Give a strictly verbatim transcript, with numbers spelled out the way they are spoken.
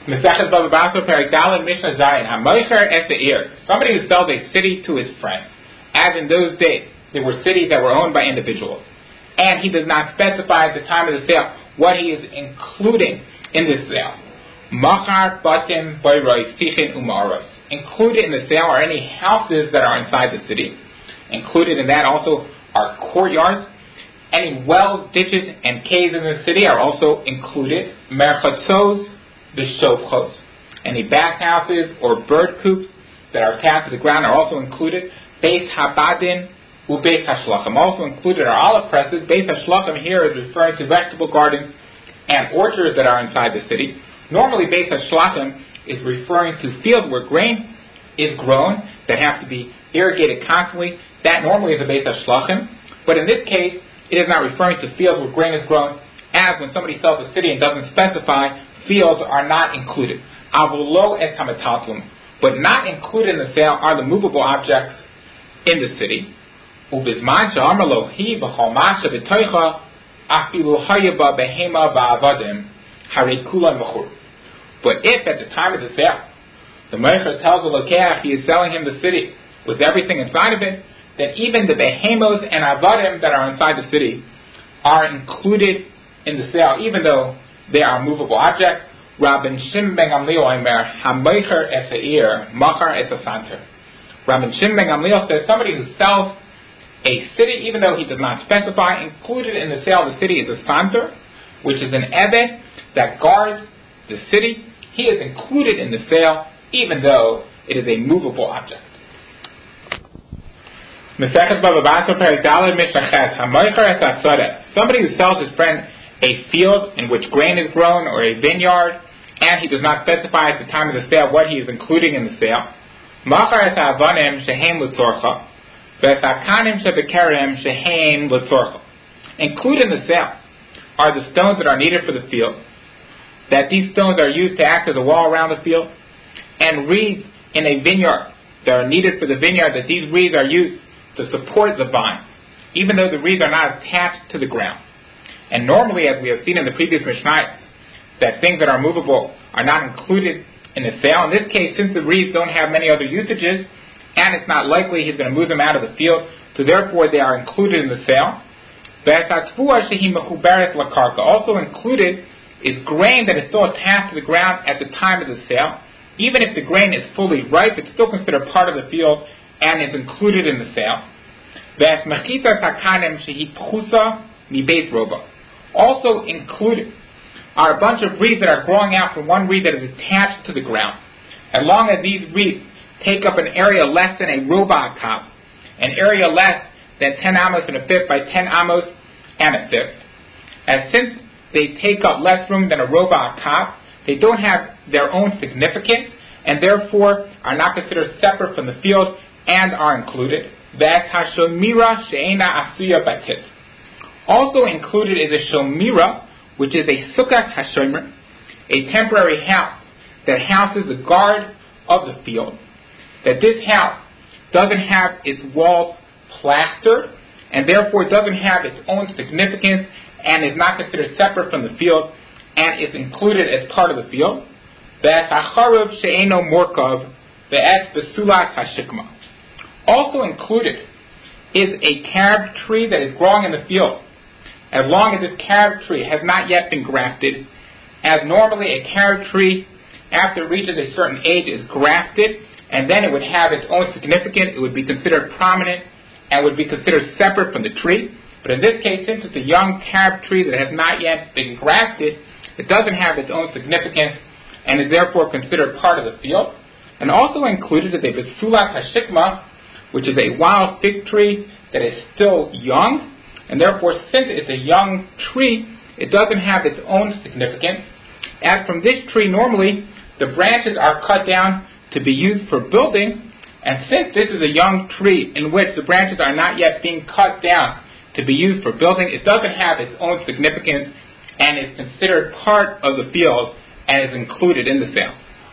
Mesechet Bava Basra Perek Daled Mishnah Zayin HaMoicher Es Ha'ir. Somebody who sells a city to his friend, as in those days there were cities that were owned by individuals, and he does not specify at the time of the sale what he is including in this sale. Machar Batim Bayroi Sichin Umaros. Included in the sale are any houses that are inside the city. Included in that also are courtyards. Any wells, ditches, and caves in the city are also included. Merchatzos, the shofchos. Any bathhouses or bird coops that are attached to the ground are also included. Beis habadin ubeis hashlachim. Also included are olive presses. Beis hashlachim here is referring to vegetable gardens and orchards that are inside the city. Normally, beis hashlachim is referring to fields where grain is grown that have to be irrigated constantly. That normally is a beis hashlachim. But in this case, it is not referring to fields where grain is grown, as when somebody sells a city and doesn't specify, fields are not included. Avulo et hametatlum. But not included in the sale are the movable objects in the city. Ubizman she'amar lo hi b'chol masha b'toicha afilu hayaba behema va'avadim harei kulan mechur. But if at the time of the sale, the Moshe tells the Lokeach he is selling him the city with everything inside of it, then even the behemos and avadim that are inside the city are included in the sale, even though they are movable objects. Rabban Shimon ben Gamliel Omer Hamoicher es ha'ir Machar es hasanter. Rabban Shimon ben Gamliel says somebody who sells a city, even though he does not specify, included in the sale of the city is a santer, which is an eved that guards the city. He is included in the sale, even though it is a movable object. Mesechet Bava Basra Perek Daled Mishnah Ches HaMoicher Es HaSodeh. Somebody who sells his friend a field in which grain is grown or a vineyard, and he does not specify at the time of the sale what he is including in the sale. Machar Es HaAvanim Shehem L'Tzorcha V'es HaKanim Shebekerem Shehem L'Tzorcha. Included in the sale are the stones that are needed for the field, that these stones are used to act as a wall around the field, and reeds in a vineyard that are needed for the vineyard, that these reeds are used to support the vines, even though the reeds are not attached to the ground. And normally, as we have seen in the previous Mishnayos, that things that are movable are not included in the sale. In this case, since the reeds don't have many other usages, and it's not likely he's going to move them out of the field, so therefore they are included in the sale. Also included is grain that is still attached to the ground at the time of the sale. Even if the grain is fully ripe, it's still considered part of the field and is included in the sale. Also included are a bunch of reeds that are growing out from one reed that is attached to the ground. As long as these reeds take up an area less than a robot top, an area less than ten amos and a fifth by ten amos and a fifth, and since they take up less room than a robot top, they don't have their own significance, and therefore are not considered separate from the field and are included. Also included is a shomira, which is a sukkah hashomer, a temporary house that houses the guard of the field. That this house doesn't have its walls plastered, and therefore doesn't have its own significance, and is not considered separate from the field, and is included as part of the field. Also included is a carob tree that is growing in the field, as long as this carob tree has not yet been grafted, as normally a carob tree, after it reaches a certain age, is grafted, and then it would have its own significance, it would be considered prominent, and would be considered separate from the tree. But in this case, since it's a young carob tree that has not yet been grafted, it doesn't have its own significance, and is therefore considered part of the field. And also included is a besulat hashikma, which is a wild fig tree that is still young, and therefore, since it's a young tree, it doesn't have its own significance. As from this tree, normally, the branches are cut down to be used for building, and since this is a young tree in which the branches are not yet being cut down to be used for building, it doesn't have its own significance, and is considered part of the field, and is included in the sale.